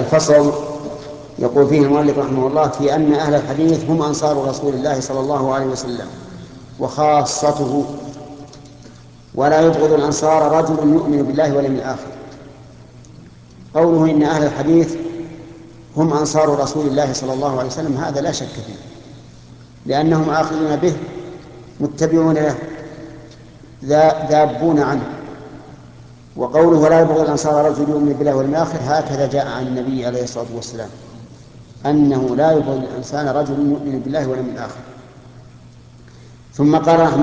الفصل يقول فيه المؤلف رحمه الله في أن أهل الحديث هم أنصار رسول الله صلى الله عليه وسلم وخاصته، ولا يبغض الأنصار رجل يؤمن بالله واليوم الآخر. قوله إن أهل الحديث هم أنصار رسول الله صلى الله عليه وسلم هذا لا شك فيه، لأنهم آخذون به متبعون له ذابون عنه. وقوله ولا يبغض الأنصار رجل يؤمن بالله واليوم الآخر هكذا جاء عن النبي عليه الصلاة والسلام أنه لا يبغض الإنسان رجل يؤمن بالله واليوم الآخر. ثم قال رحمه